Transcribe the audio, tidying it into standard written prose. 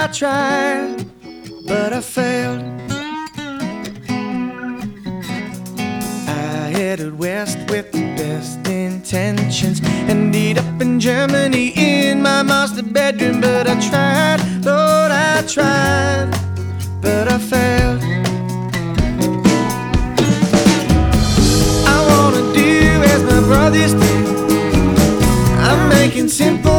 I tried, but I failed. I headed west with the best intentions, ended up in Germany in my master bedroom. But I tried, Lord, I tried, but I failed. I wanna do as my brothers do. I'm making simple